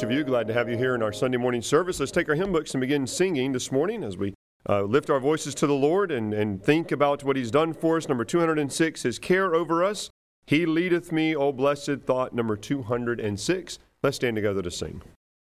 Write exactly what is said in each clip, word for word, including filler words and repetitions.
each of you. Glad to have you here in our Sunday morning service. Let's take our hymn books and begin singing this morning as we uh, lift our voices to the Lord and, and think about what He's done for us. Number two hundred six, His care over us. He leadeth me, O blessed thought. Number two hundred six. Let's stand together to sing.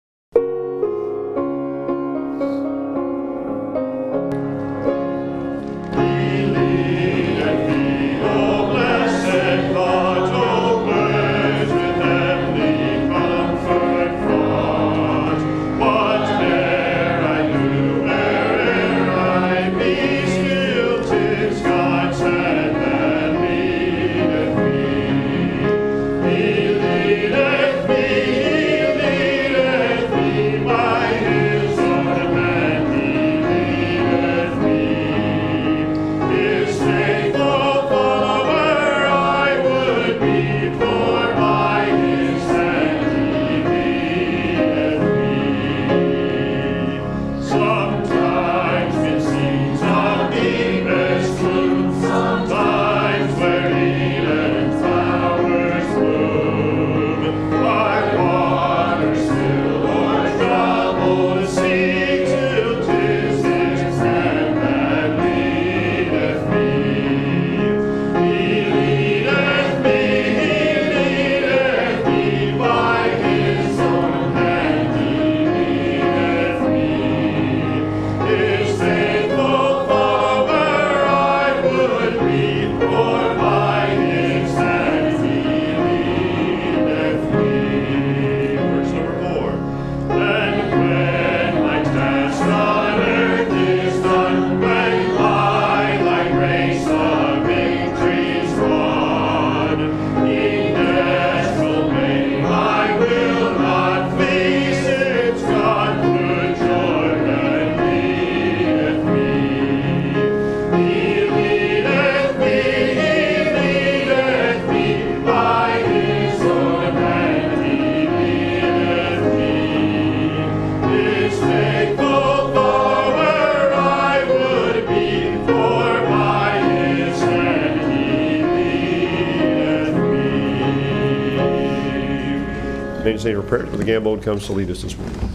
Say our prayer. The Gambold comes to lead us this morning.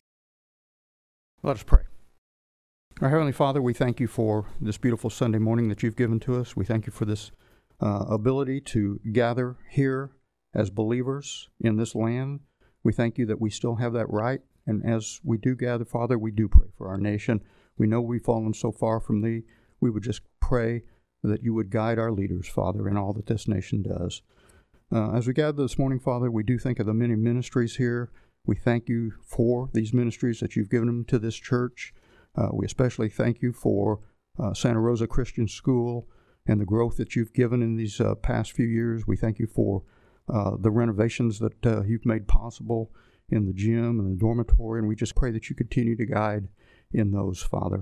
Let us pray. Our Heavenly Father, we thank you for this beautiful Sunday morning that you've given to us. We thank you for this uh, ability to gather here as believers in this land. We thank you that we still have that right. And as we do gather, Father, we do pray for our nation. We know we've fallen so far from thee. We would just pray that you would guide our leaders, Father, in all that this nation does. Uh, as we gather this morning, Father, we do think of the many ministries here. We thank you for these ministries that you've given them to this church. Uh, we especially thank you for uh, Santa Rosa Christian School and the growth that you've given in these uh, past few years. We thank you for uh, the renovations that uh, you've made possible in the gym and the dormitory, and we just pray that you continue to guide in those, Father.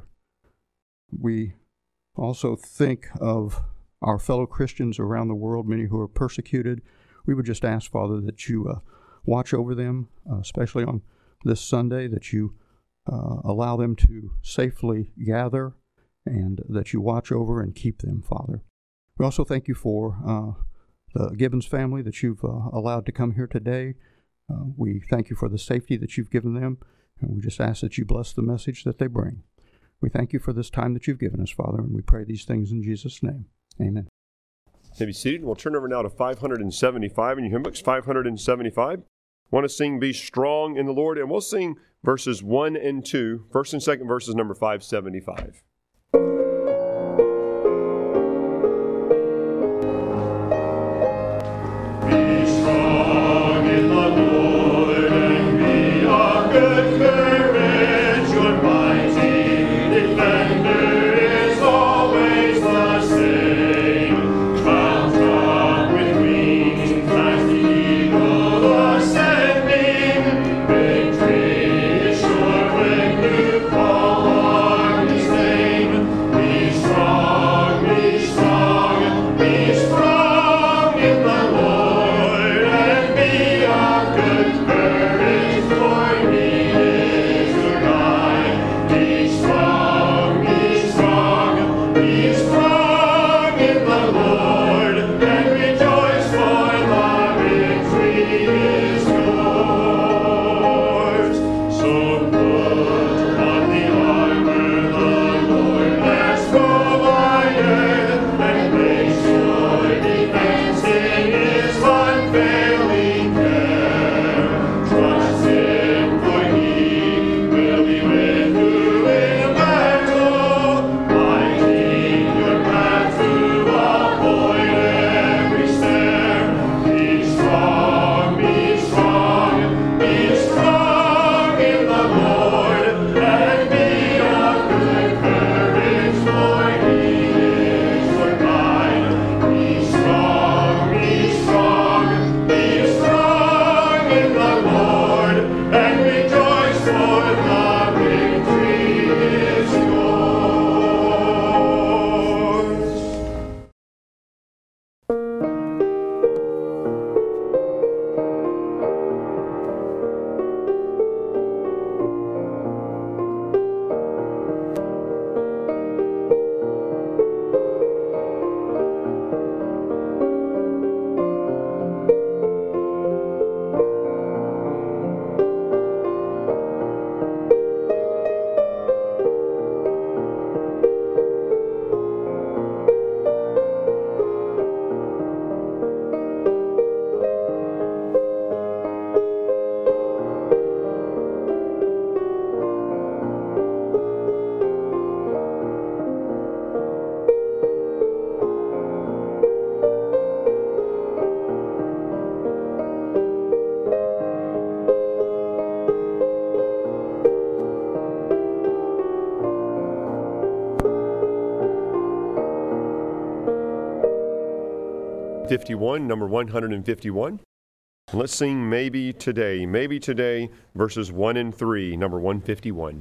We also think of our fellow Christians around the world, many who are persecuted. We would just ask, Father, that you uh, watch over them, uh, especially on this Sunday, that you uh, allow them to safely gather and that you watch over and keep them, Father. We also thank you for uh, the Gibbons family that you've uh, allowed to come here today. Uh, we thank you for the safety that you've given them, and we just ask that you bless the message that they bring. We thank you for this time that you've given us, Father, and we pray these things in Jesus' name. Amen. You may be seated. We'll turn over now to five hundred seventy-five in your hymn books, five hundred seventy-five. Want to sing Be Strong in the Lord, and we'll sing verses one and two, first and second verses, number five seventy-five. Victory is sure when you call on His name. fifty-one, number one fifty-one. And let's sing Maybe Today. Maybe Today, verses one and three, number one fifty-one.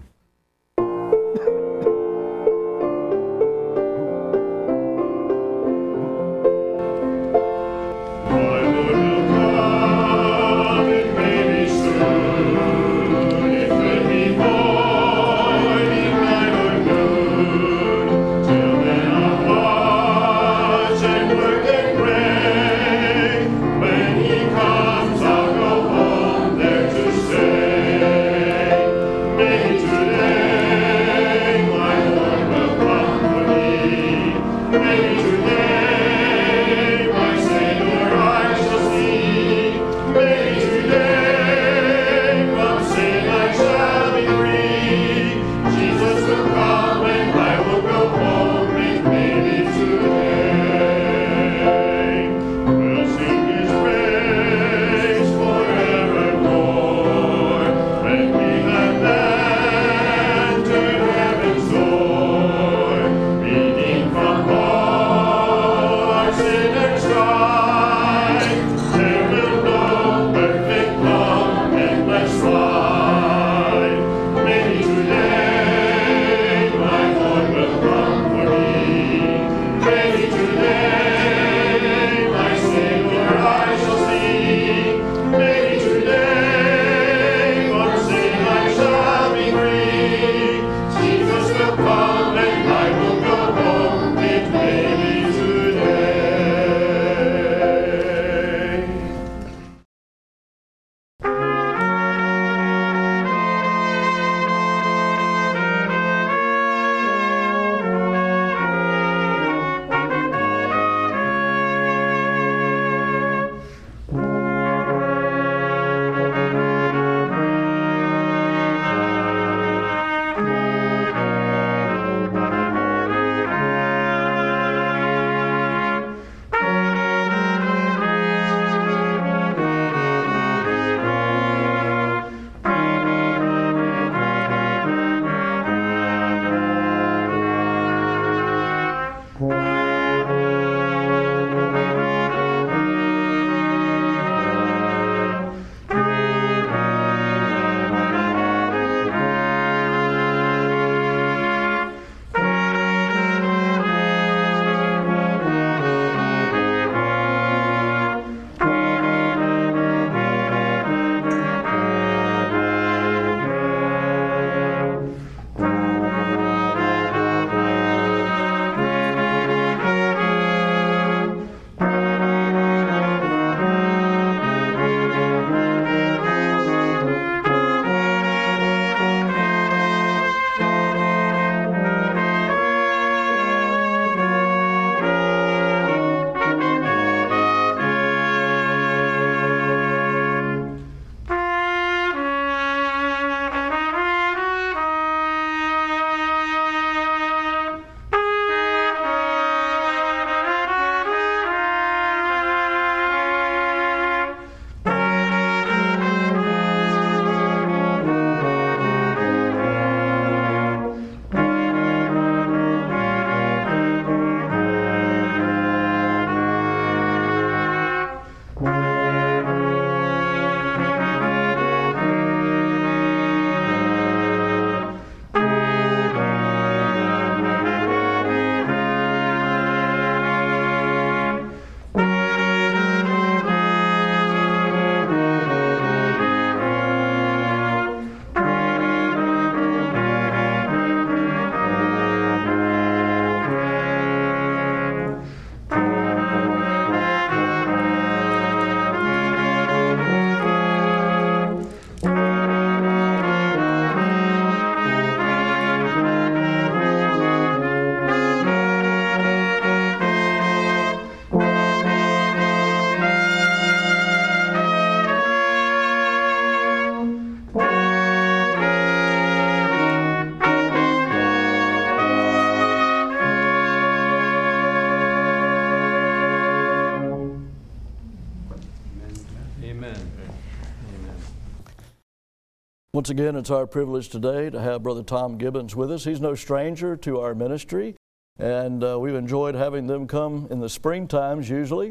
Once again, it's our privilege today to have Brother Tom Gibbons with us. He's no stranger to our ministry, and uh, we've enjoyed having them come in the spring times usually.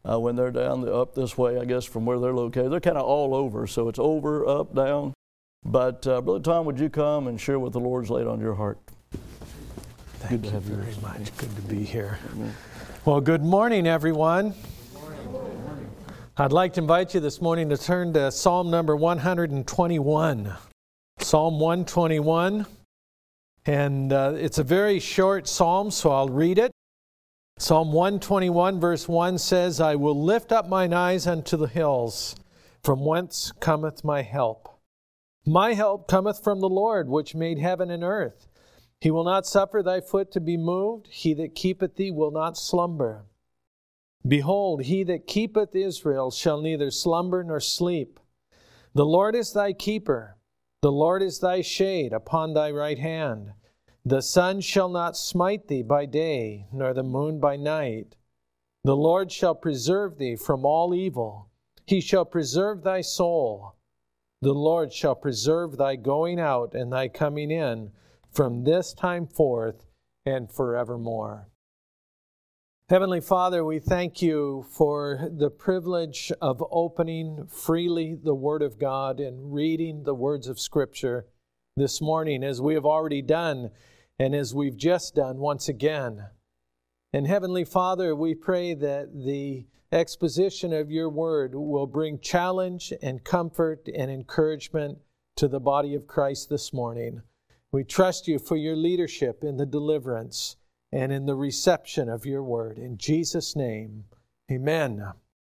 uh, when they're down the, up this way, I guess, from where they're located. They're kind of all over, so it's over, up, down. But uh, Brother Tom, would you come and share what the Lord's laid on your heart? Thank you very much. Good to be here. Well, good morning, everyone. I'd like to invite you this morning to turn to Psalm number one twenty-one. Psalm one twenty-one. And uh, it's a very short psalm, so I'll read it. Psalm one twenty-one, verse one says, I will lift up mine eyes unto the hills, from whence cometh my help. My help cometh from the Lord, which made heaven and earth. He will not suffer thy foot to be moved. He that keepeth thee will not slumber. Behold, he that keepeth Israel shall neither slumber nor sleep. The Lord is thy keeper. The Lord is thy shade upon thy right hand. The sun shall not smite thee by day, nor the moon by night. The Lord shall preserve thee from all evil. He shall preserve thy soul. The Lord shall preserve thy going out and thy coming in from this time forth and forevermore. Heavenly Father, we thank you for the privilege of opening freely the Word of God and reading the words of Scripture this morning, as we have already done and as we've just done once again. And Heavenly Father, we pray that the exposition of your Word will bring challenge and comfort and encouragement to the body of Christ this morning. We trust you for your leadership in the deliverance and in the reception of your word. In Jesus' name, amen.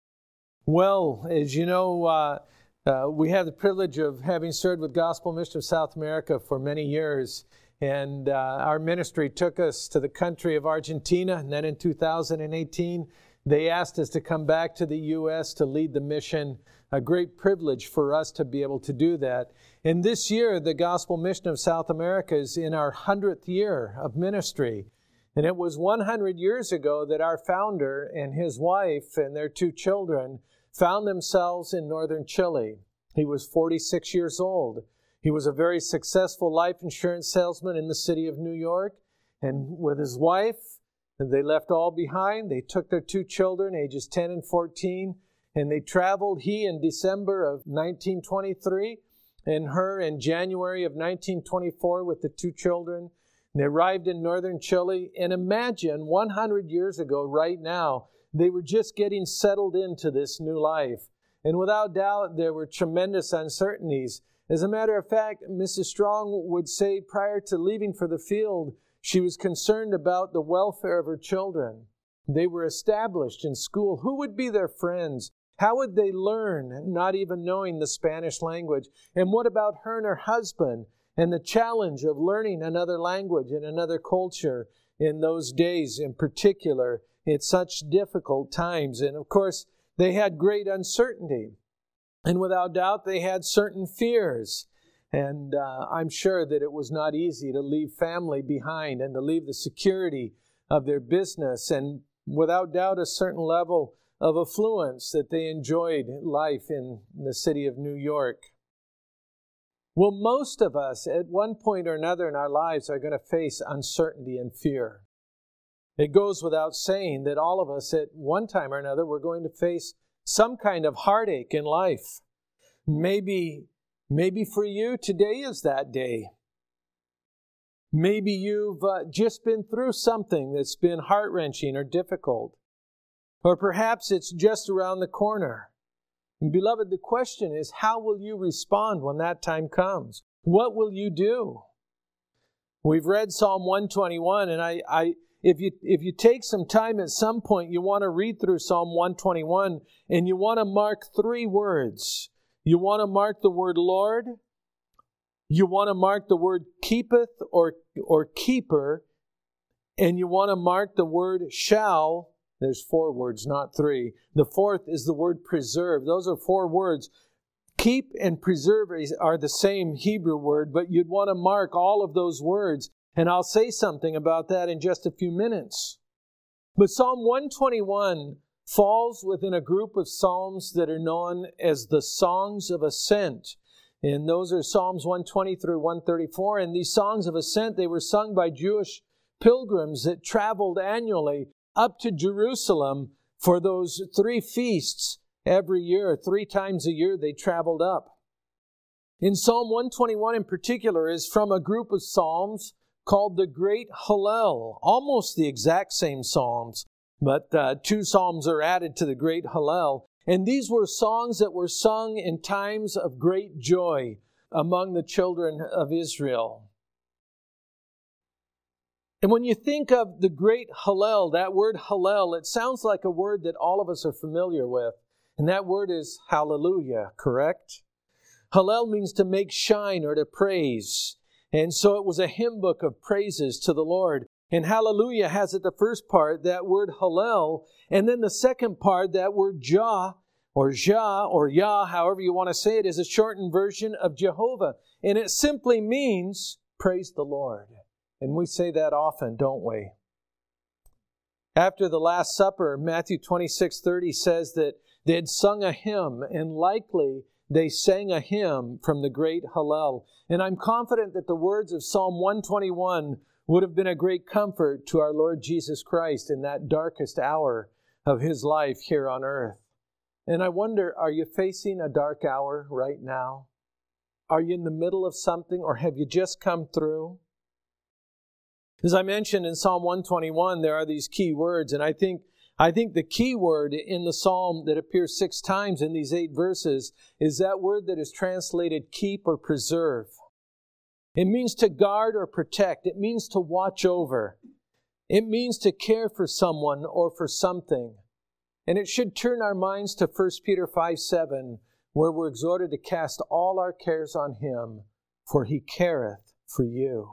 Well, as you know, uh, uh, we have the privilege of having served with Gospel Mission of South America for many years. And uh, our ministry took us to the country of Argentina. And then in two thousand eighteen, they asked us to come back to the U S to lead the mission. A great privilege for us to be able to do that. And this year, the Gospel Mission of South America is in our hundredth year of ministry. And it was one hundred years ago that our founder and his wife and their two children found themselves in northern Chile. He was forty-six years old. He was a very successful life insurance salesman in the city of New York. And with his wife, they left all behind. They took their two children, ages ten and fourteen, and they traveled, he in December of nineteen twenty-three, and her in January of nineteen twenty-four with the two children. They arrived in northern Chile, and imagine one hundred years ago, right now, they were just getting settled into this new life. And without doubt, there were tremendous uncertainties. As a matter of fact, Missus Strong would say prior to leaving for the field, she was concerned about the welfare of her children. They were established in school. Who would be their friends? How would they learn, not even knowing the Spanish language? And what about her and her husband and the challenge of learning another language and another culture in those days in particular at such difficult times? And of course, they had great uncertainty. And without doubt, they had certain fears. And uh, I'm sure that it was not easy to leave family behind and to leave the security of their business, and without doubt a certain level of affluence that they enjoyed life in the city of New York. Well, most of us at one point or another in our lives are going to face uncertainty and fear. It goes without saying that all of us at one time or another we're going to face some kind of heartache in life. Maybe, maybe for you today is that day. Maybe you've uh, just been through something that's been heart-wrenching or difficult. Or perhaps it's just around the corner. And beloved, the question is, how will you respond when that time comes? What will you do? We've read Psalm one twenty-one, and I, I, if you if you take some time at some point, you want to read through Psalm one twenty-one, and you want to mark three words. You want to mark the word Lord. You want to mark the word keepeth or, or keeper. And you want to mark the word shall. There's four words, not three. The fourth is the word preserve. Those are four words. Keep and preserve are the same Hebrew word, but you'd want to mark all of those words. And I'll say something about that in just a few minutes. But Psalm one twenty-one falls within a group of psalms that are known as the Songs of Ascent. And those are Psalms one twenty through one thirty-four. And these songs of ascent, they were sung by Jewish pilgrims that traveled annually up to Jerusalem For those three feasts every year, three times a year, they traveled up. In Psalm one twenty-one in particular is from a group of psalms called the Great Hallel, almost the exact same psalms, but uh, two psalms are added to the Great Hallel. And these were songs that were sung in times of great joy among the children of Israel. And when you think of the Great Hallel, that word Hallel, it sounds like a word that all of us are familiar with. And that word is hallelujah, correct? Hallel means to make shine or to praise. And so it was a hymn book of praises to the Lord. And hallelujah has at the first part that word Hallel, and then the second part, that word Jah, or Jah, or Yah, however you want to say it, is a shortened version of Jehovah. And it simply means, praise the Lord. And we say that often, don't we? After the Last Supper, Matthew twenty-six thirty says that they had sung a hymn, and likely they sang a hymn from the Great Hallel. And I'm confident that the words of Psalm one twenty-one would have been a great comfort to our Lord Jesus Christ in that darkest hour of His life here on earth. And I wonder, are you facing a dark hour right now? Are you in the middle of something, or have you just come through? As I mentioned in Psalm one twenty-one, there are these key words, and I think I think the key word in the psalm that appears six times in these eight verses is that word that is translated keep or preserve. It means to guard or protect. It means to watch over. It means to care for someone or for something. And it should turn our minds to First Peter five seven, where we're exhorted to cast all our cares on Him, for He careth for you.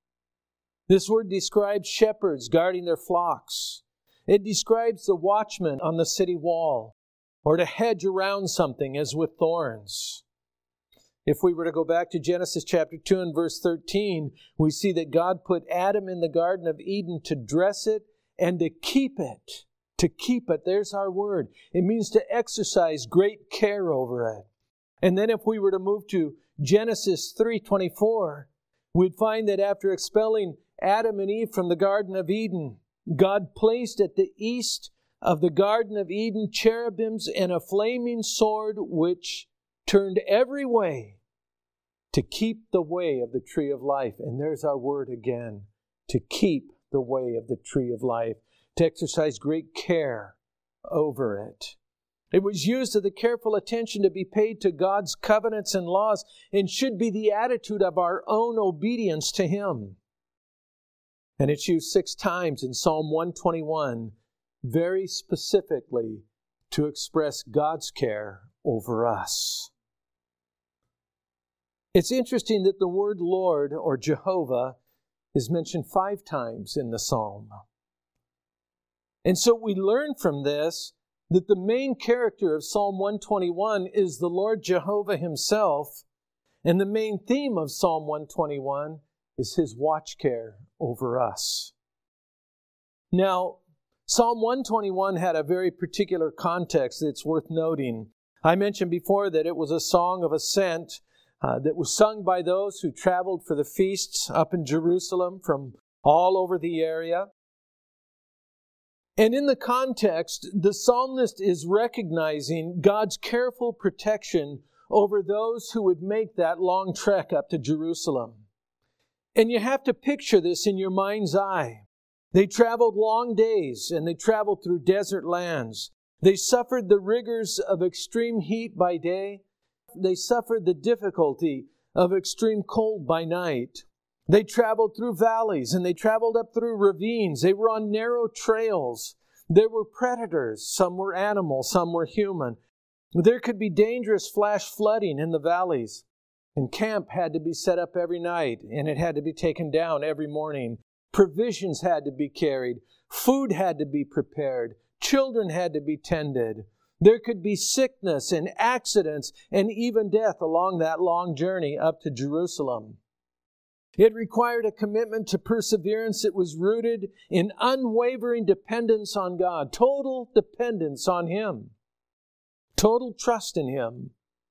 This word describes shepherds guarding their flocks. It describes the watchman on the city wall, or to hedge around something as with thorns. If we were to go back to Genesis chapter two and verse thirteen, we see that God put Adam in the Garden of Eden to dress it and to keep it. To keep it, there's our word. It means to exercise great care over it. And then if we were to move to Genesis three twenty-four, we'd find that after expelling Adam and Eve from the Garden of Eden, God placed at the east of the Garden of Eden cherubims and a flaming sword which turned every way to keep the way of the tree of life. And there's our word again, to keep the way of the tree of life, to exercise great care over it. It was used of the careful attention to be paid to God's covenants and laws, and should be the attitude of our own obedience to Him. And it's used six times in Psalm one twenty-one, very specifically to express God's care over us. It's interesting that the word Lord or Jehovah is mentioned five times in the psalm. And so we learn from this that the main character of Psalm one twenty-one is the Lord Jehovah Himself, and the main theme of Psalm one twenty-one is His watch care over us. Now, Psalm one twenty-one had a very particular context that's worth noting. I mentioned before that it was a song of ascent uh, that was sung by those who traveled for the feasts up in Jerusalem from all over the area. And in the context, the psalmist is recognizing God's careful protection over those who would make that long trek up to Jerusalem. And you have to picture this in your mind's eye. They traveled long days, and they traveled through desert lands. They suffered the rigors of extreme heat by day. They suffered the difficulty of extreme cold by night. They traveled through valleys, and they traveled up through ravines. They were on narrow trails. There were predators. Some were animal, some were human. There could be dangerous flash flooding in the valleys. And camp had to be set up every night, and it had to be taken down every morning. Provisions had to be carried. Food had to be prepared. Children had to be tended. There could be sickness and accidents and even death along that long journey up to Jerusalem. It required a commitment to perseverance that was rooted in unwavering dependence on God, total dependence on Him, total trust in Him.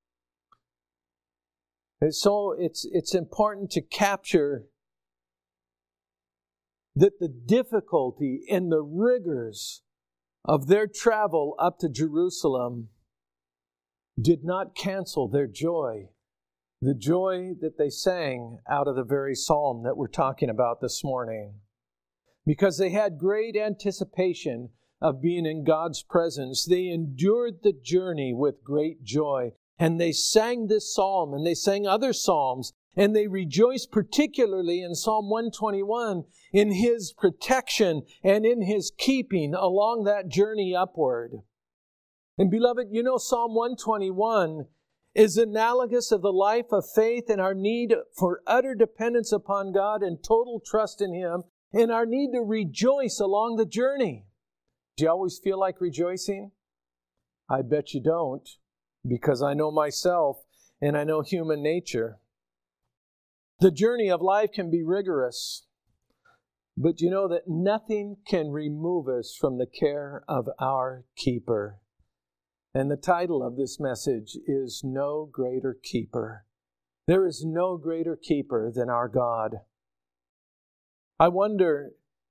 And so it's, it's important to capture that the difficulty and the rigors of their travel up to Jerusalem did not cancel their joy, the joy that they sang out of the very psalm that we're talking about this morning. Because they had great anticipation of being in God's presence, they endured the journey with great joy. And they sang this psalm, and they sang other psalms, and they rejoiced particularly in Psalm one twenty-one in His protection and in His keeping along that journey upward. And beloved, you know Psalm one twenty-one is analogous of the life of faith and our need for utter dependence upon God and total trust in Him, and our need to rejoice along the journey. Do you always feel like rejoicing? I bet you don't, because I know myself and I know human nature. The journey of life can be rigorous, but you know that nothing can remove us from the care of our keeper. And the title of this message is No Greater Keeper. There is no greater keeper than our God. I wonder,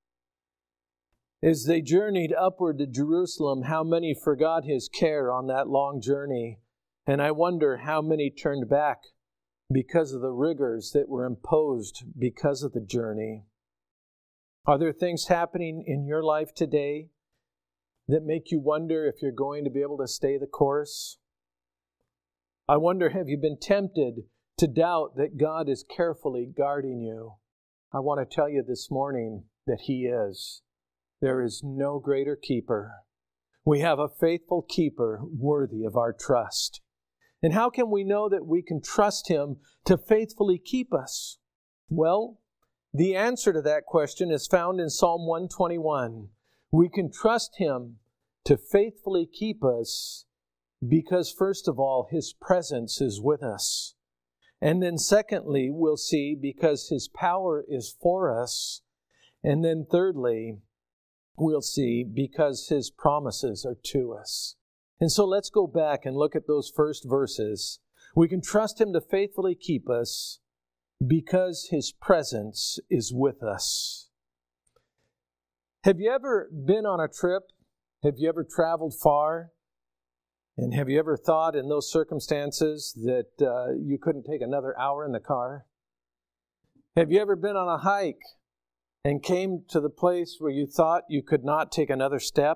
as they journeyed upward to Jerusalem, how many forgot His care on that long journey. And I wonder how many turned back because of the rigors that were imposed because of the journey. Are there things happening in your life today that make you wonder if you're going to be able to stay the course? I wonder, have you been tempted to doubt that God is carefully guarding you? I want to tell you this morning that He is. There is no greater keeper. We have a faithful keeper worthy of our trust. And how can we know that we can trust Him to faithfully keep us? Well, the answer to that question is found in Psalm one twenty-one. We can trust Him to faithfully keep us because, first of all, His presence is with us. And then secondly, we'll see because His power is for us. And then thirdly, we'll see because His promises are to us. And so let's go back and look at those first verses. We can trust Him to faithfully keep us because His presence is with us. Have you ever been on a trip? Have you ever traveled far? And have you ever thought in those circumstances that uh, you couldn't take another hour in the car? Have you ever been on a hike and came to the place where you thought you could not take another step?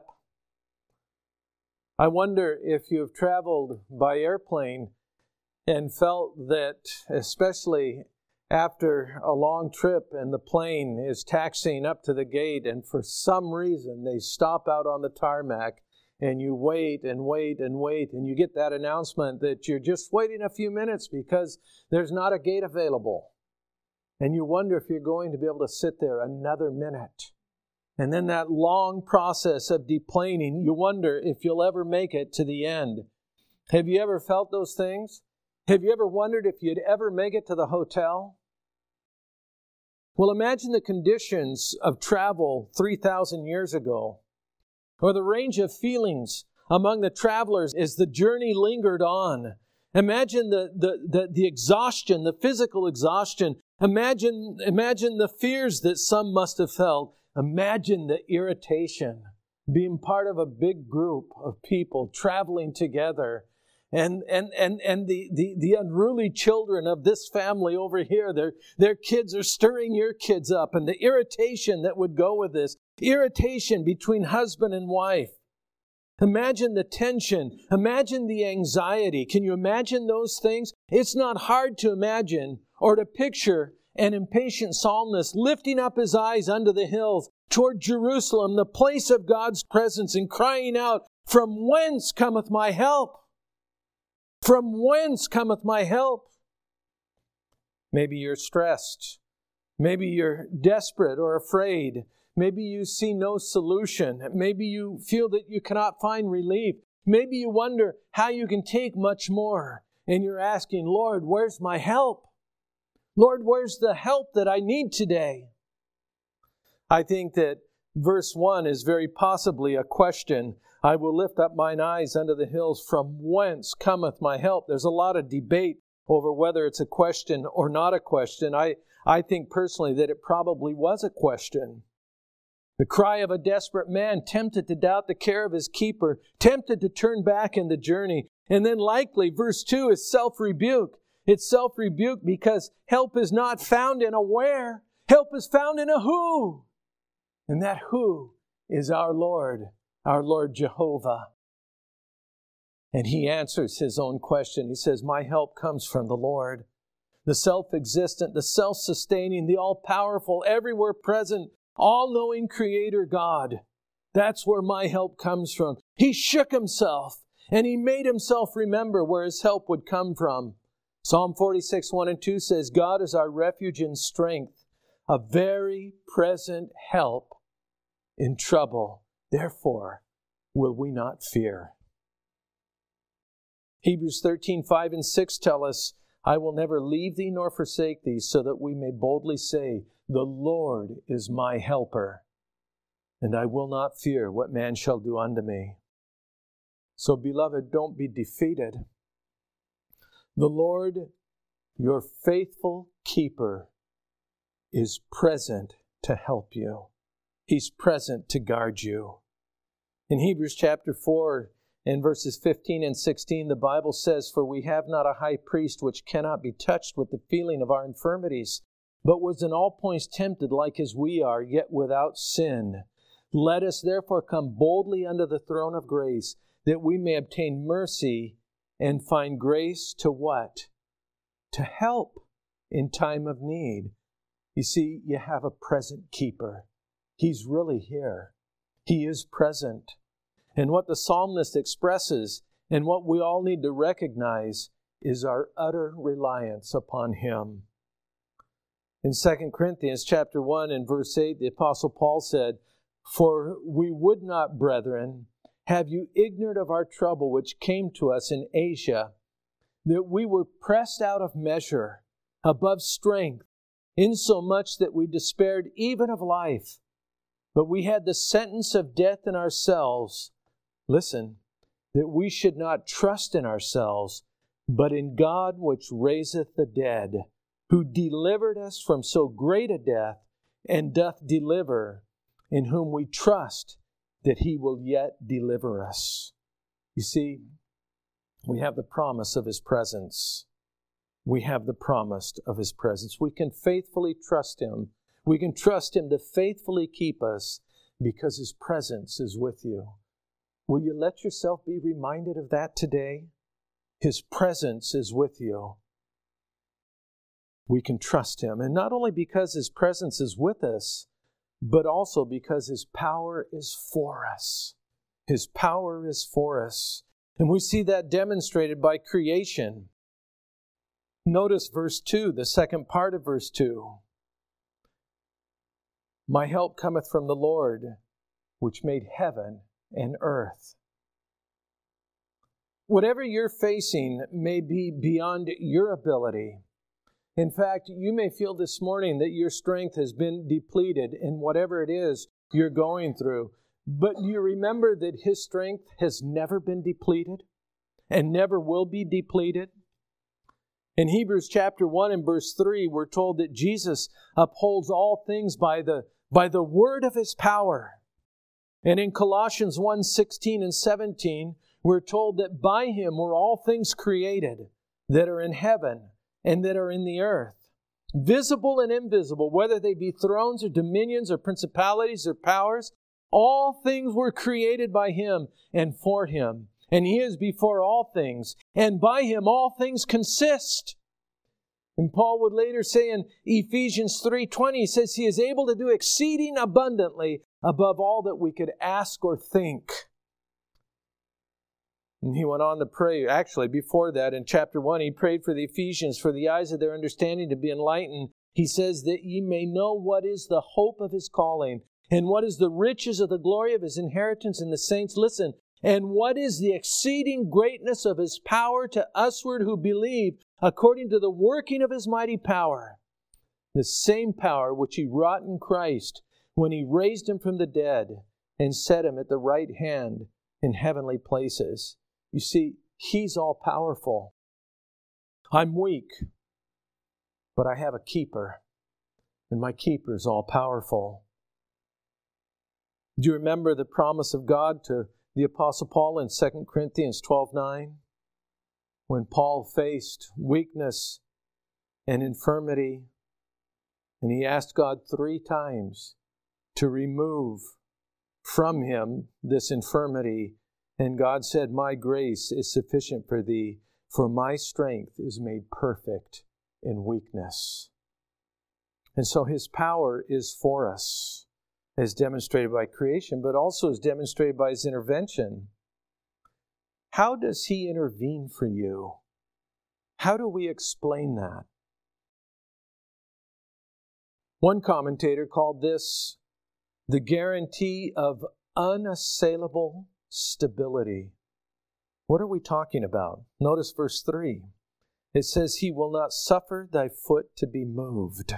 I wonder if you've traveled by airplane and felt that, especially after a long trip and the plane is taxiing up to the gate and for some reason they stop out on the tarmac and you wait and wait and wait and you get that announcement that you're just waiting a few minutes because there's not a gate available. And you wonder if you're going to be able to sit there another minute. And then that long process of deplaning, you wonder if you'll ever make it to the end. Have you ever felt those things? Have you ever wondered if you'd ever make it to the hotel? Well, imagine the conditions of travel three thousand years ago, or the range of feelings among the travelers as the journey lingered on. Imagine the, the, the, the exhaustion, the physical exhaustion. Imagine, imagine the fears that some must have felt. Imagine the irritation, being part of a big group of people traveling together. And and and and the, the, the unruly children of this family over here, their, their kids are stirring your kids up. And the irritation that would go with this, irritation between husband and wife. Imagine the tension. Imagine the anxiety. Can you imagine those things? It's not hard to imagine or to picture an impatient psalmist lifting up his eyes unto the hills toward Jerusalem, the place of God's presence, and crying out, "From whence cometh my help? From whence cometh my help?" Maybe you're stressed. Maybe you're desperate or afraid. Maybe you see no solution. Maybe you feel that you cannot find relief. Maybe you wonder how you can take much more. And you're asking, "Lord, where's my help? Lord, where's the help that I need today?" I think that verse one is very possibly a question. I will lift up mine eyes unto the hills. From whence cometh my help? There's a lot of debate over whether it's a question or not a question. I, I think personally that it probably was a question. The cry of a desperate man, tempted to doubt the care of his keeper, tempted to turn back in the journey. And then likely, verse two is self-rebuke. It's self-rebuke because help is not found in a where. Help is found in a who. And that who is our Lord, our Lord Jehovah. And he answers his own question. He says, my help comes from the Lord. The self-existent, the self-sustaining, the all-powerful, everywhere present, all-knowing Creator God. That's where my help comes from. He shook himself and he made himself remember where his help would come from. Psalm forty-six, one and two says, God is our refuge and strength, a very present help in trouble. Therefore, will we not fear? Hebrews thirteen, five and six tell us, I will never leave thee nor forsake thee, so that we may boldly say, the Lord is my helper, and I will not fear what man shall do unto me. So, beloved, don't be defeated. The Lord, your faithful keeper, is present to help you. He's present to guard you. In Hebrews chapter four, in verses fifteen and sixteen, the Bible says, for we have not a high priest which cannot be touched with the feeling of our infirmities, but was in all points tempted like as we are, yet without sin. Let us therefore come boldly unto the throne of grace, that we may obtain mercy and find grace to what? To help in time of need. You see, you have a present keeper. He's really here. He is present. And what the psalmist expresses, and what we all need to recognize, is our utter reliance upon Him. In Second Corinthians chapter one and verse eight, the Apostle Paul said, for we would not, brethren, have you ignorant of our trouble which came to us in Asia, that we were pressed out of measure, above strength, insomuch that we despaired even of life. But we had the sentence of death in ourselves. Listen, that we should not trust in ourselves, but in God which raiseth the dead, who delivered us from so great a death, and doth deliver, in whom we trust that He will yet deliver us. You see, we have the promise of His presence. We have the promise of His presence. We can faithfully trust Him. We can trust Him to faithfully keep us because His presence is with you. Will you let yourself be reminded of that today? His presence is with you. We can trust Him. And not only because His presence is with us, but also because His power is for us. His power is for us. And we see that demonstrated by creation. Notice verse two, the second part of verse two. My help cometh from the Lord, which made heaven and earth. Whatever you're facing may be beyond your ability. In fact, you may feel this morning that your strength has been depleted in whatever it is you're going through. But you remember that His strength has never been depleted and never will be depleted. In Hebrews chapter one and verse three, we're told that Jesus upholds all things by the, by the word of His power. And in Colossians one, sixteen and seventeen, we're told that by Him were all things created that are in heaven and that are in the earth, visible and invisible, whether they be thrones or dominions or principalities or powers. All things were created by Him and for Him. And He is before all things. And by Him all things consist. And Paul would later say in Ephesians three twenty, he says He is able to do exceeding abundantly above all that we could ask or think. And he went on to pray, actually before that in chapter one, he prayed for the Ephesians, for the eyes of their understanding to be enlightened. He says that ye may know what is the hope of His calling, and what is the riches of the glory of His inheritance in the saints. Listen, and what is the exceeding greatness of His power to usward who believe, according to the working of His mighty power. The same power which He wrought in Christ, when He raised Him from the dead, and set Him at the right hand in heavenly places. You see, He's all-powerful. I'm weak, but I have a keeper, and my keeper is all-powerful. Do you remember the promise of God to the Apostle Paul in Second Corinthians twelve nine? When Paul faced weakness and infirmity, and he asked God three times to remove from him this infirmity, and God said, "My grace is sufficient for thee, for my strength is made perfect in weakness." And so His power is for us, as demonstrated by creation, but also as demonstrated by His intervention. How does He intervene for you? How do we explain that? One commentator called this the guarantee of unassailable stability. What are we talking about? Notice verse three. It says, "He will not suffer thy foot to be moved."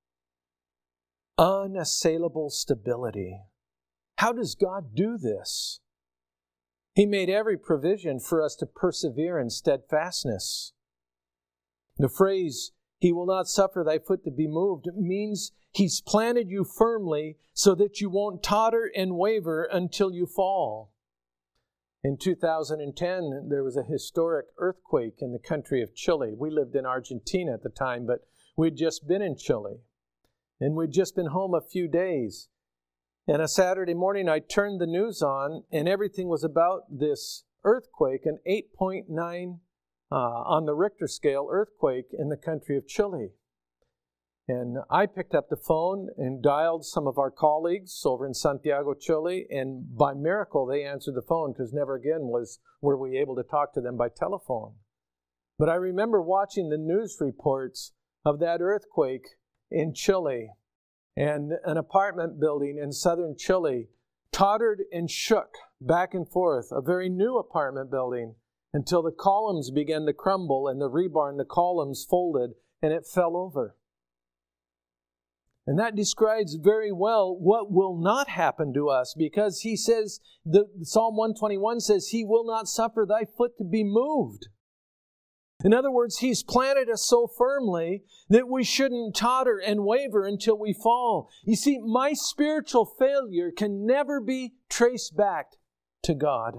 Unassailable stability. How does God do this? He made every provision for us to persevere in steadfastness. The phrase, "He will not suffer thy foot to be moved," means He's planted you firmly so that you won't totter and waver until you fall. In two thousand ten, there was a historic earthquake in the country of Chile. We lived in Argentina at the time, but we'd just been in Chile. And we'd just been home a few days. And a Saturday morning, I turned the news on, and everything was about this earthquake, an eight point nine uh, on the Richter scale earthquake in the country of Chile. And I picked up the phone and dialed some of our colleagues over in Santiago, Chile, and by miracle, they answered the phone, because never again was were we able to talk to them by telephone. But I remember watching the news reports of that earthquake in Chile, and an apartment building in southern Chile tottered and shook back and forth, a very new apartment building, until the columns began to crumble and the rebar in the columns folded and it fell over. And that describes very well what will not happen to us, because he says, the Psalm one twenty-one says, "He will not suffer thy foot to be moved." In other words, He's planted us so firmly that we shouldn't totter and waver until we fall. You see, my spiritual failure can never be traced back to God.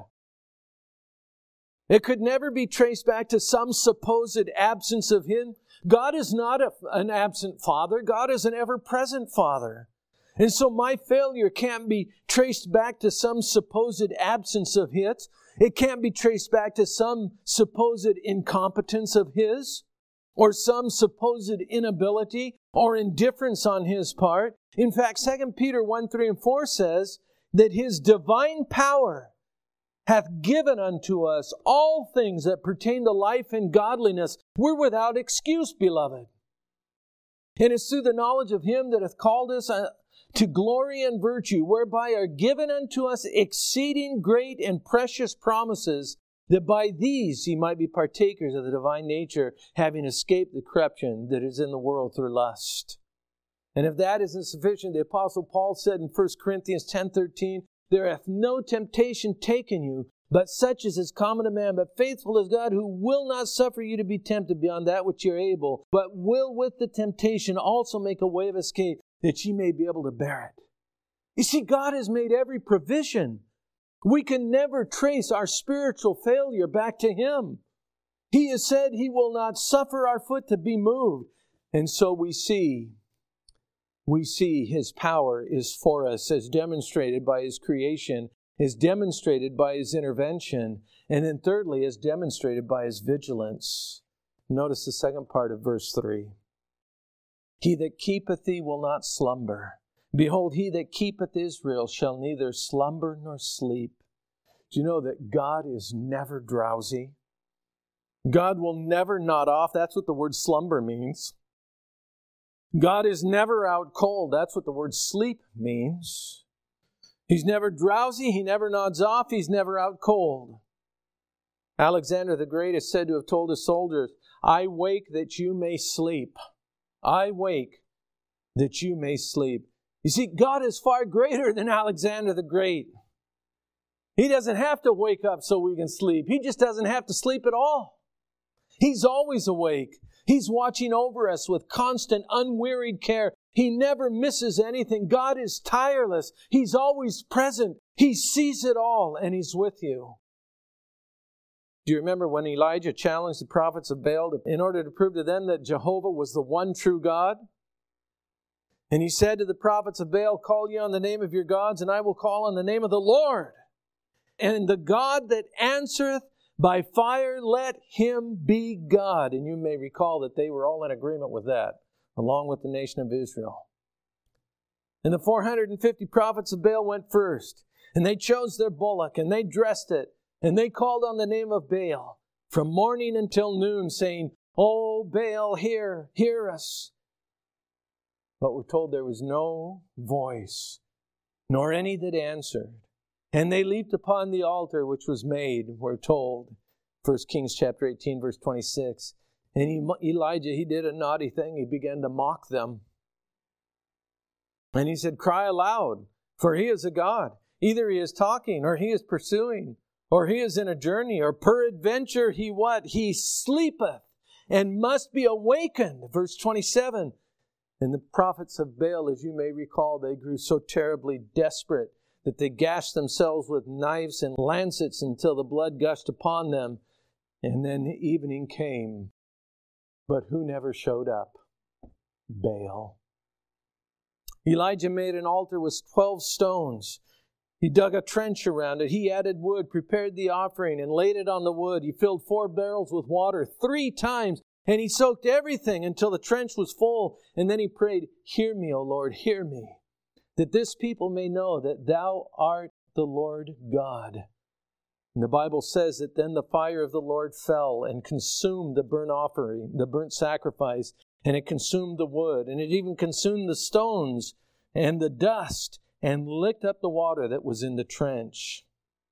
It could never be traced back to some supposed absence of Him. God is not a, an absent Father. God is an ever-present Father. And so my failure can't be traced back to some supposed absence of His. It can't be traced back to some supposed incompetence of His, or some supposed inability or indifference on His part. In fact, Second Peter one, three, and four says that His divine power hath given unto us all things that pertain to life and godliness. We're without excuse, beloved. And it's through the knowledge of Him that hath called us to glory and virtue, whereby are given unto us exceeding great and precious promises, that by these ye might be partakers of the divine nature, having escaped the corruption that is in the world through lust. And if that isn't sufficient, the Apostle Paul said in First Corinthians ten thirteen, "There hath no temptation taken you, but such as is common to man. But faithful is God, who will not suffer you to be tempted beyond that which ye are able, but will with the temptation also make a way of escape, that ye may be able to bear it." You see, God has made every provision. We can never trace our spiritual failure back to Him. He has said He will not suffer our foot to be moved. And so we see, we see His power is for us, as demonstrated by His creation, is demonstrated by His intervention, and then thirdly, is demonstrated by His vigilance. Notice the second part of verse three. "He that keepeth thee will not slumber. Behold, he that keepeth Israel shall neither slumber nor sleep." Do you know that God is never drowsy? God will never nod off. That's what the word slumber means. God is never out cold. That's what the word sleep means. He's never drowsy. He never nods off. He's never out cold. Alexander the Great is said to have told his soldiers, "I wake that you may sleep. I wake that you may sleep." You see, God is far greater than Alexander the Great. He doesn't have to wake up so we can sleep. He just doesn't have to sleep at all. He's always awake. He's watching over us with constant, unwearied care. He never misses anything. God is tireless. He's always present. He sees it all, and He's with you. Do you remember when Elijah challenged the prophets of Baal to, in order to prove to them that Jehovah was the one true God? And he said to the prophets of Baal, "Call ye on the name of your gods, and I will call on the name of the Lord. And the God that answereth by fire, let him be God." And you may recall that they were all in agreement with that, along with the nation of Israel. And the four hundred fifty prophets of Baal went first, and they chose their bullock, and they dressed it, and they called on the name of Baal from morning until noon, saying, "O Baal, hear, hear us." But we're told there was no voice, nor any that answered. And they leaped upon the altar which was made, we're told. First Kings chapter eighteen, verse twenty-six. And he, Elijah, he did a naughty thing. He began to mock them. And he said, "Cry aloud, for he is a God. Either he is talking, or he is pursuing, or he is in a journey, or peradventure he what? He sleepeth, and must be awakened." Verse twenty-seven. And the prophets of Baal, as you may recall, they grew so terribly desperate that they gashed themselves with knives and lancets until the blood gushed upon them. And then evening came. But who never showed up? Baal. Elijah made an altar with twelve stones. He dug a trench around it. He added wood, prepared the offering, and laid it on the wood. He filled four barrels with water three times. And he soaked everything until the trench was full. And then he prayed, "Hear me, O Lord, hear me, that this people may know that thou art the Lord God." And the Bible says that then the fire of the Lord fell and consumed the burnt offering, the burnt sacrifice, and it consumed the wood, and it even consumed the stones and the dust, and licked up the water that was in the trench.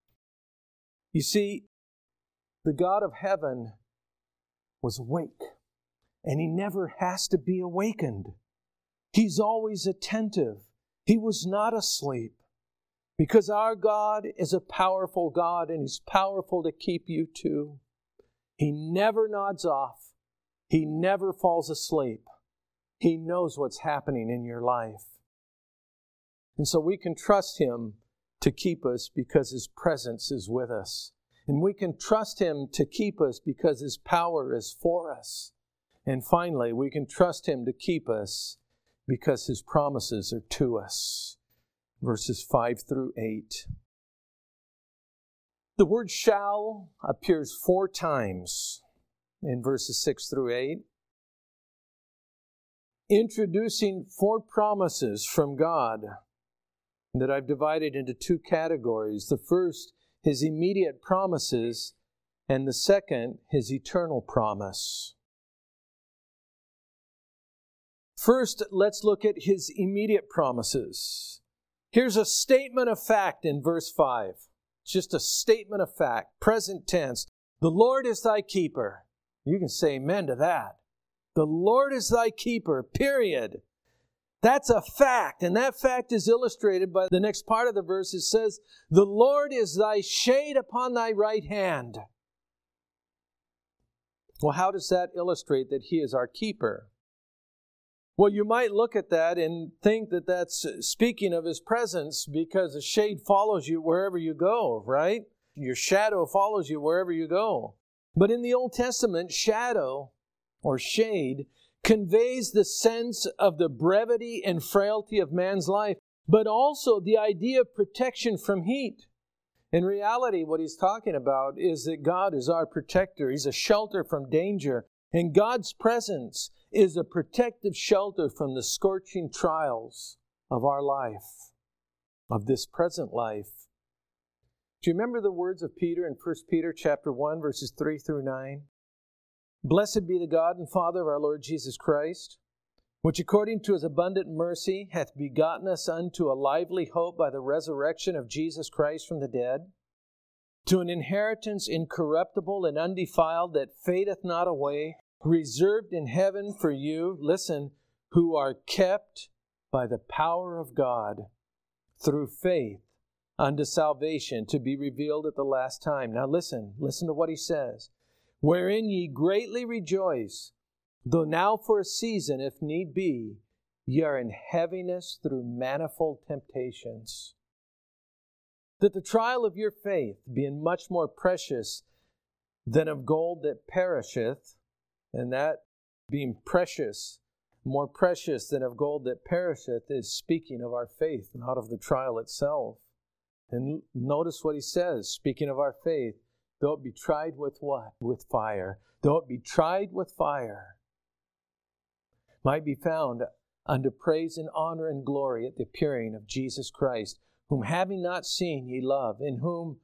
You see, the God of heaven was awake, and He never has to be awakened. He's always attentive. He was not asleep, because our God is a powerful God, and He's powerful to keep you too. He never nods off. He never falls asleep. He knows what's happening in your life. And so we can trust Him to keep us because His presence is with us. And we can trust Him to keep us because His power is for us. And finally, we can trust Him to keep us because His promises are to us. Verses five through eight. The word "shall" appears four times in verses six through eight, introducing four promises from God that I've divided into two categories. The first, His immediate promises, and the second, His eternal promise. First, let's look at His immediate promises. Here's a statement of fact in verse five. It's just a statement of fact, present tense. "The Lord is thy keeper." You can say amen to that. The Lord is thy keeper, period. That's a fact, and that fact is illustrated by the next part of the verse. It says, "The Lord is thy shade upon thy right hand." Well, how does that illustrate that He is our keeper? Well, you might look at that and think that that's speaking of His presence, because a shade follows you wherever you go, right? Your shadow follows you wherever you go. But in the Old Testament, shadow or shade conveys the sense of the brevity and frailty of man's life, but also the idea of protection from heat. In reality, what he's talking about is that God is our protector. He's a shelter from danger. And God's presence is a protective shelter from the scorching trials of our life, of this present life. Do you remember the words of Peter in First Peter chapter one, verses three through nine? "Blessed be the God and Father of our Lord Jesus Christ, which according to His abundant mercy hath begotten us unto a lively hope by the resurrection of Jesus Christ from the dead, to an inheritance incorruptible and undefiled that fadeth not away, reserved in heaven for you," listen, "who are kept by the power of God through faith unto salvation, to be revealed at the last time." Now listen, listen to what he says. "Wherein ye greatly rejoice, though now for a season, if need be, ye are in heaviness through manifold temptations. That the trial of your faith, being much more precious than of gold that perisheth, and that being precious, more precious than of gold that perisheth, is speaking of our faith, not of the trial itself. And notice what he says, speaking of our faith, though it be tried with what? With fire. Though it be tried with fire, might be found unto praise and honor and glory at the appearing of Jesus Christ, whom having not seen ye love, in whom,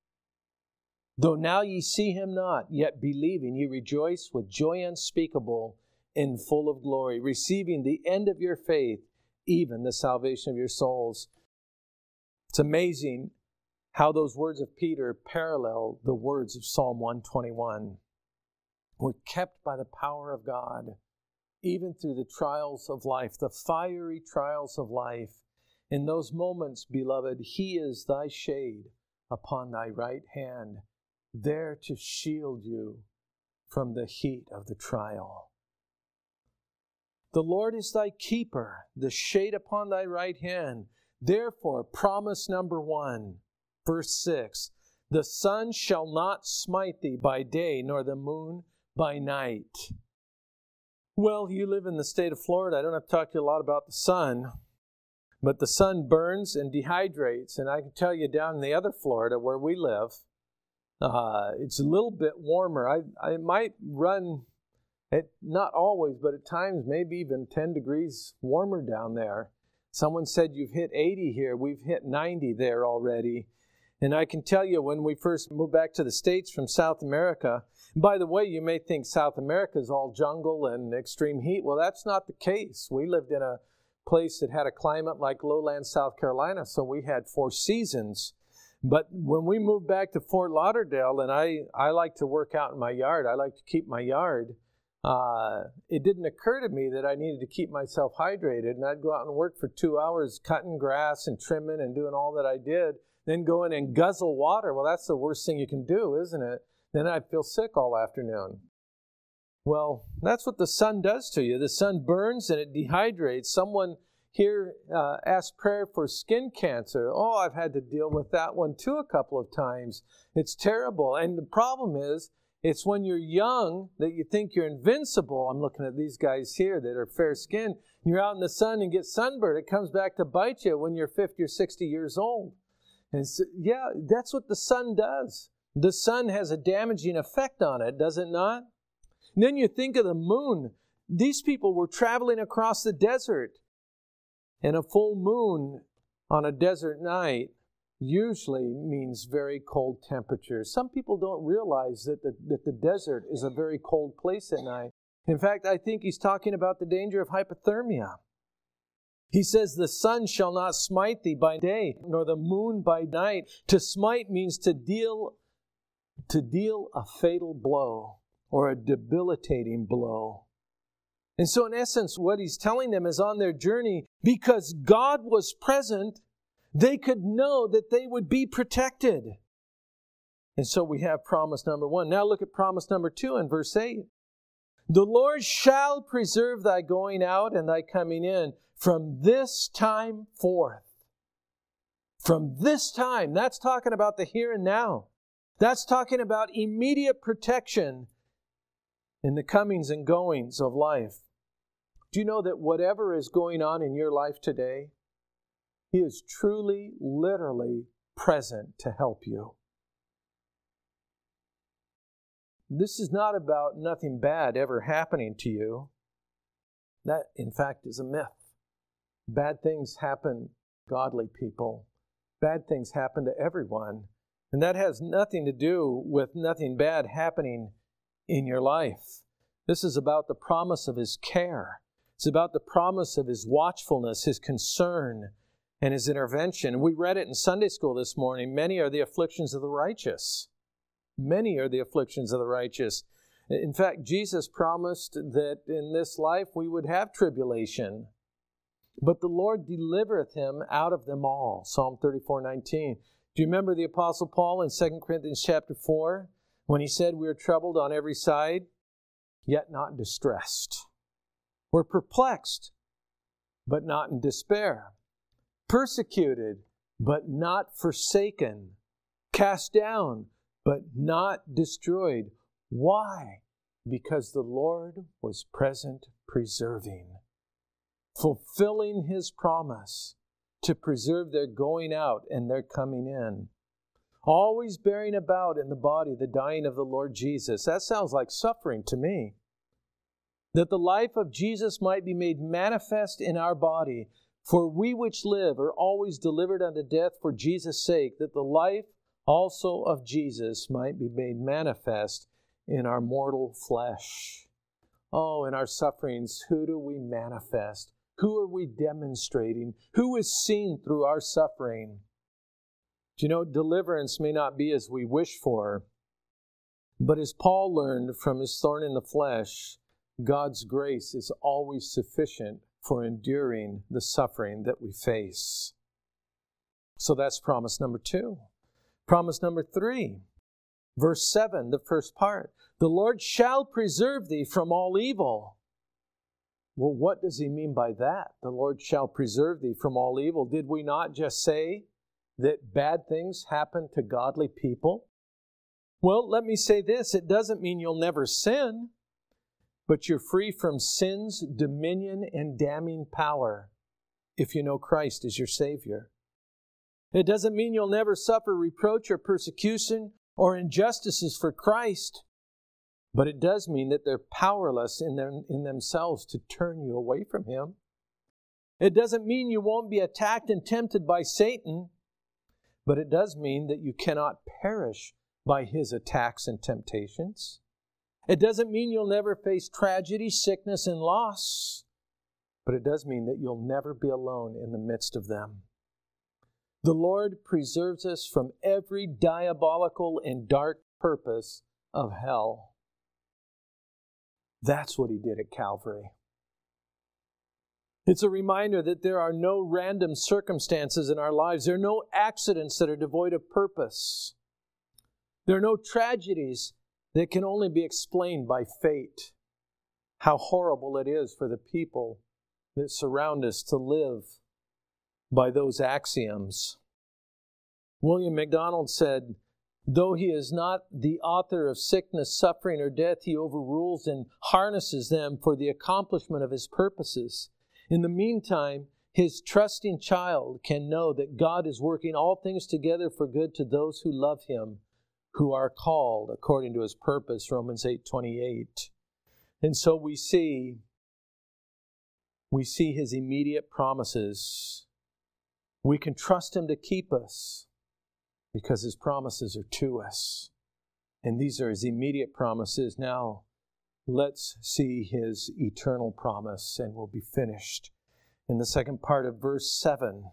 though now ye see him not, yet believing ye rejoice with joy unspeakable and full of glory, receiving the end of your faith, even the salvation of your souls. It's amazing how those words of Peter parallel the words of Psalm one twenty-one. We're kept by the power of God, even through the trials of life, the fiery trials of life. In those moments, beloved, he is thy shade upon thy right hand, there to shield you from the heat of the trial. The Lord is thy keeper, the shade upon thy right hand. Therefore, promise number one, verse six, the sun shall not smite thee by day, nor the moon by night. Well, you live in the state of Florida. I don't have to talk to you a lot about the sun, but the sun burns and dehydrates. And I can tell you down in the other Florida where we live, uh, it's a little bit warmer. I, I might run, at, not always, but at times maybe even ten degrees warmer down there. Someone said you've hit eighty here. We've hit ninety there already. And I can tell you when we first moved back to the States from South America, by the way, you may think South America is all jungle and extreme heat. Well, that's not the case. We lived in a place that had a climate like lowland South Carolina, so we had four seasons. But when we moved back to Fort Lauderdale, and I, I like to work out in my yard, I like to keep my yard, uh, it didn't occur to me that I needed to keep myself hydrated, and I'd go out and work for two hours cutting grass and trimming and doing all that I did, then go in and guzzle water. Well, that's the worst thing you can do, isn't it? Then I'd feel sick all afternoon. Well, that's what the sun does to you. The sun burns and it dehydrates. Someone here uh, asked prayer for skin cancer. Oh, I've had to deal with that one too a couple of times. It's terrible. And the problem is, it's when you're young that you think you're invincible. I'm looking at these guys here that are fair-skinned. You're out in the sun and get sunburned. It comes back to bite you when you're fifty or sixty years old. And so, yeah, that's what the sun does. The sun has a damaging effect on it, does it not? And then you think of the moon. These people were traveling across the desert. And a full moon on a desert night usually means very cold temperatures. Some people don't realize that the, that the desert is a very cold place at night. In fact, I think he's talking about the danger of hypothermia. He says, the sun shall not smite thee by day, nor the moon by night. To smite means to deal, to deal a fatal blow or a debilitating blow. And so in essence, what he's telling them is on their journey, because God was present, they could know that they would be protected. And so we have promise number one. Now look at promise number two in verse eight. The Lord shall preserve thy going out and thy coming in from this time forth. From this time. That's talking about the here and now. That's talking about immediate protection in the comings and goings of life. Do you know that whatever is going on in your life today, He is truly, literally present to help you. This is not about nothing bad ever happening to you. That, in fact, is a myth. Bad things happen to godly people. Bad things happen to everyone. And that has nothing to do with nothing bad happening in your life. This is about the promise of His care. It's about the promise of His watchfulness, His concern, and His intervention. We read it in Sunday school this morning. Many are the afflictions of the righteous. Many are the afflictions of the righteous. In fact, Jesus promised that in this life we would have tribulation. But the Lord delivereth him out of them all. Psalm thirty-four nineteen. Do you remember the Apostle Paul in Second Corinthians chapter four? When he said we are troubled on every side, yet not distressed. We're perplexed, but not in despair. Persecuted, but not forsaken. Cast down, but not destroyed. Why? Because the Lord was present, preserving, fulfilling His promise to preserve their going out and their coming in. Always bearing about in the body the dying of the Lord Jesus. That sounds like suffering to me. That the life of Jesus might be made manifest in our body. For we which live are always delivered unto death for Jesus' sake, that the life also of Jesus might be made manifest in our mortal flesh. Oh, in our sufferings, who do we manifest? Who are we demonstrating? Who is seen through our suffering? Do you know, deliverance may not be as we wish for, but as Paul learned from his thorn in the flesh, God's grace is always sufficient for enduring the suffering that we face. So that's promise number two. Promise number three, verse seven, the first part. The Lord shall preserve thee from all evil. Well, what does he mean by that? The Lord shall preserve thee from all evil. Did we not just say that bad things happen to godly people? Well, let me say this. It doesn't mean you'll never sin, but you're free from sin's dominion and damning power if you know Christ as your Savior. It doesn't mean you'll never suffer reproach or persecution or injustices for Christ, but it does mean that they're powerless in, their, in themselves to turn you away from Him. It doesn't mean you won't be attacked and tempted by Satan, but it does mean that you cannot perish by his attacks and temptations. It doesn't mean you'll never face tragedy, sickness, and loss, but it does mean that you'll never be alone in the midst of them. The Lord preserves us from every diabolical and dark purpose of hell. That's what He did at Calvary. It's a reminder that there are no random circumstances in our lives. There are no accidents that are devoid of purpose. There are no tragedies that can only be explained by fate. How horrible it is for the people that surround us to live by those axioms. William MacDonald said, though he is not the author of sickness, suffering, or death, he overrules and harnesses them for the accomplishment of His purposes. In the meantime, His trusting child can know that God is working all things together for good to those who love Him, who are called according to His purpose, Romans eight twenty-eight. And so we see, we see His immediate promises. We can trust Him to keep us because His promises are to us. And these are His immediate promises. Now, let's see His eternal promise, and we'll be finished. In the second part of verse seven,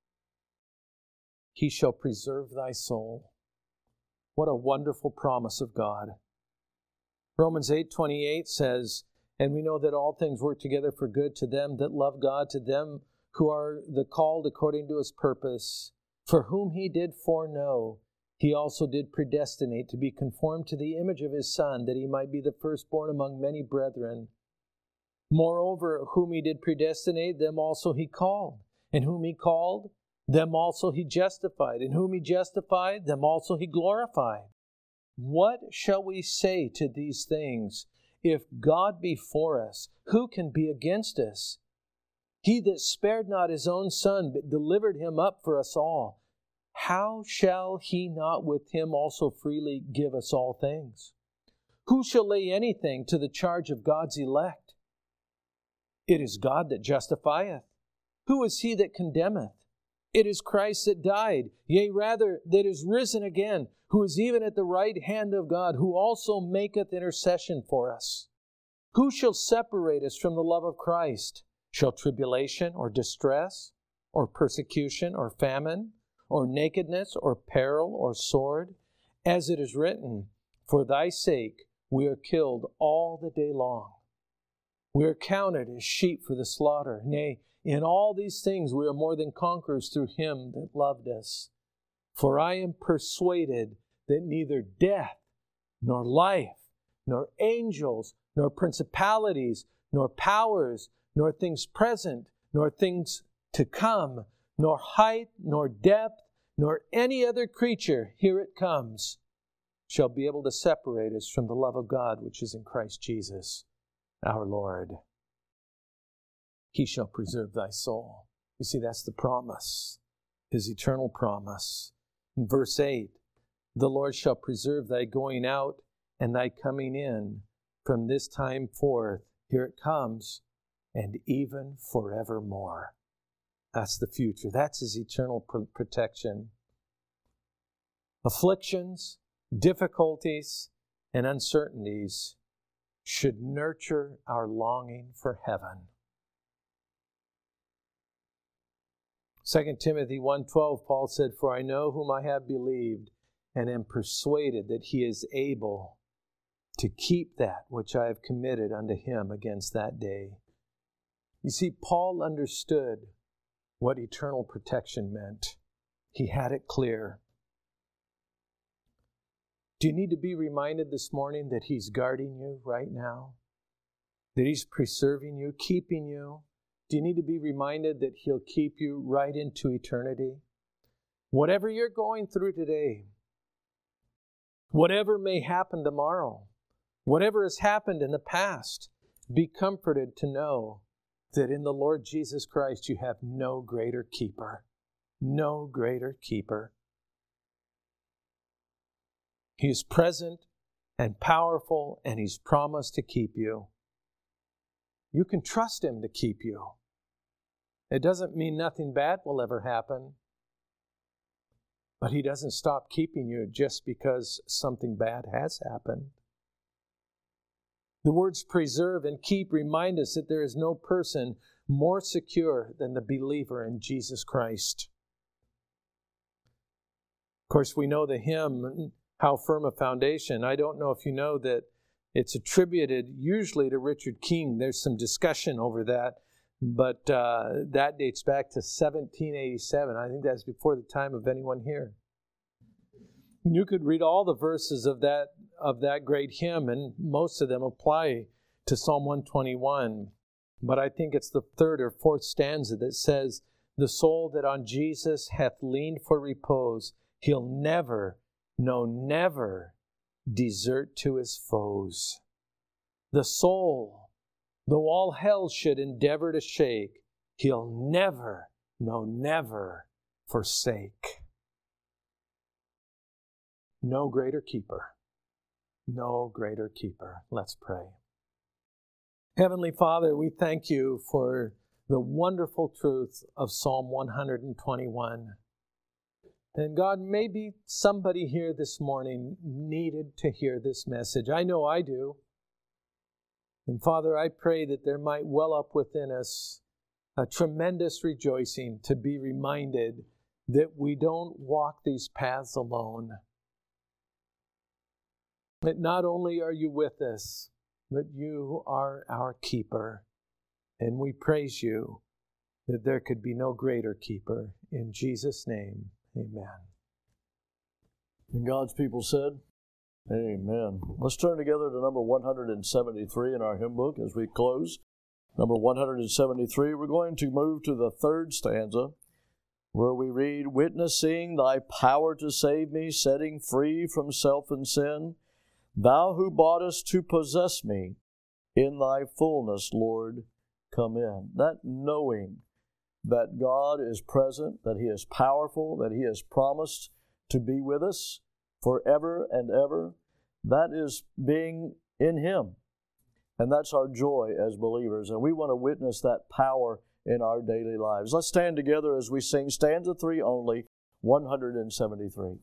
He shall preserve thy soul. What a wonderful promise of God. Romans eight twenty-eight says, and we know that all things work together for good to them that love God, to them who are the called according to His purpose, for whom He did foreknow, He also did predestinate to be conformed to the image of His Son, that He might be the firstborn among many brethren. Moreover, whom He did predestinate, them also He called. And whom He called, them also He justified. And whom He justified, them also He glorified. What shall we say to these things? If God be for us, who can be against us? He that spared not His own Son, but delivered Him up for us all, how shall He not with Him also freely give us all things? Who shall lay anything to the charge of God's elect? It is God that justifieth. Who is he that condemneth? It is Christ that died, yea, rather, that is risen again, who is even at the right hand of God, who also maketh intercession for us. Who shall separate us from the love of Christ? Shall tribulation, or distress, or persecution, or famine, or nakedness, or peril, or sword? As it is written, for thy sake we are killed all the day long. We are counted as sheep for the slaughter. Nay, in all these things we are more than conquerors through Him that loved us. For I am persuaded that neither death, nor life, nor angels, nor principalities, nor powers, nor things present, nor things to come, nor height, nor depth, nor any other creature, here it comes, shall be able to separate us from the love of God which is in Christ Jesus, our Lord. He shall preserve thy soul. You see, that's the promise, His eternal promise. In verse eight, the Lord shall preserve thy going out and thy coming in from this time forth. Here it comes, and even forevermore. That's the future. That's His eternal pr- protection. Afflictions, difficulties, and uncertainties should nurture our longing for heaven. Second Timothy one twelve, Paul said, "For I know whom I have believed, and am persuaded that He is able to keep that which I have committed unto Him against that day." You see, Paul understood what eternal protection meant. He had it clear. Do you need to be reminded this morning that He's guarding you right now? That He's preserving you, keeping you? Do you need to be reminded that He'll keep you right into eternity? Whatever you're going through today, whatever may happen tomorrow, whatever has happened in the past, be comforted to know that in the Lord Jesus Christ you have no greater keeper. No greater keeper. He is present and powerful, and He's promised to keep you. You can trust Him to keep you. It doesn't mean nothing bad will ever happen, but He doesn't stop keeping you just because something bad has happened. The words preserve and keep remind us that there is no person more secure than the believer in Jesus Christ. Of course, we know the hymn, "How Firm a Foundation." I don't know if you know that it's attributed usually to Richard King. There's some discussion over that, but uh, that dates back to seventeen eighty-seven. I think that's before the time of anyone here. You could read all the verses of that of that great hymn, and most of them apply to Psalm one twenty-one. But I think it's the third or fourth stanza that says, "The soul that on Jesus hath leaned for repose, He'll never, no, never desert to His foes. The soul, though all hell should endeavor to shake, He'll never, no, never forsake." No greater keeper. No greater keeper. Let's pray. Heavenly Father, we thank You for the wonderful truth of Psalm one twenty-one. And God, maybe somebody here this morning needed to hear this message. I know I do. And Father, I pray that there might well up within us a tremendous rejoicing to be reminded that we don't walk these paths alone. That not only are You with us, but You are our keeper. And we praise You that there could be no greater keeper. In Jesus' name, amen. And God's people said, amen. Let's turn together to number one seventy-three in our hymn book as we close. Number one seventy-three, we're going to move to the third stanza, where we read, "Witnessing Thy power to save me, setting free from self and sin, Thou who boughtest to possess me, in Thy fullness, Lord, come in." That knowing that God is present, that He is powerful, that He has promised to be with us forever and ever, that is being in Him. And that's our joy as believers. And we want to witness that power in our daily lives. Let's stand together as we sing stanza three only, one seventy-three.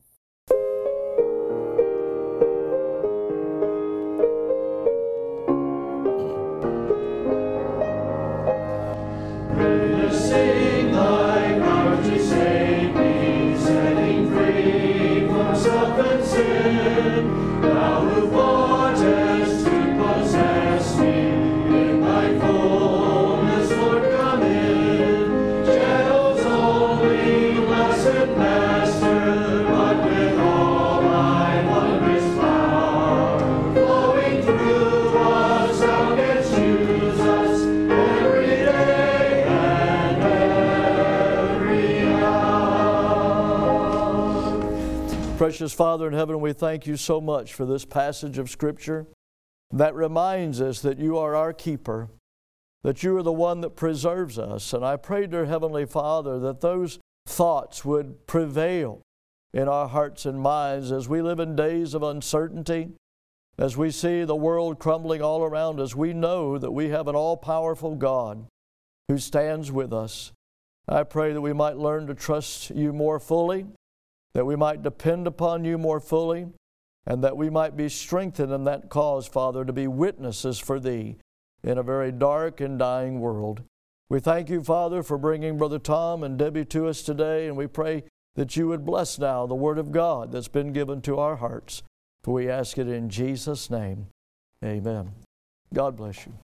Sing Thy power to save me, setting free from self and sin. Thou who boughtest to possess me, in Thy fullness, Lord, come in. Shadows only, blessed Master, but with all Thy wondrous power, flowing through us, Thou canst use us every day. Precious Father in heaven, we thank you so much for this passage of Scripture that reminds us that you are our keeper, that you are the one that preserves us. And I pray, dear Heavenly Father, that those thoughts would prevail in our hearts and minds as we live in days of uncertainty, as we see the world crumbling all around us. We know that we have an all-powerful God who stands with us. I pray that we might learn to trust you more fully, that we might depend upon you more fully, and that we might be strengthened in that cause, Father, to be witnesses for thee in a very dark and dying world. We thank you, Father, for bringing Brother Tom and Debbie to us today, and we pray that you would bless now the Word of God that's been given to our hearts. For we ask it in Jesus' name. Amen. God bless you.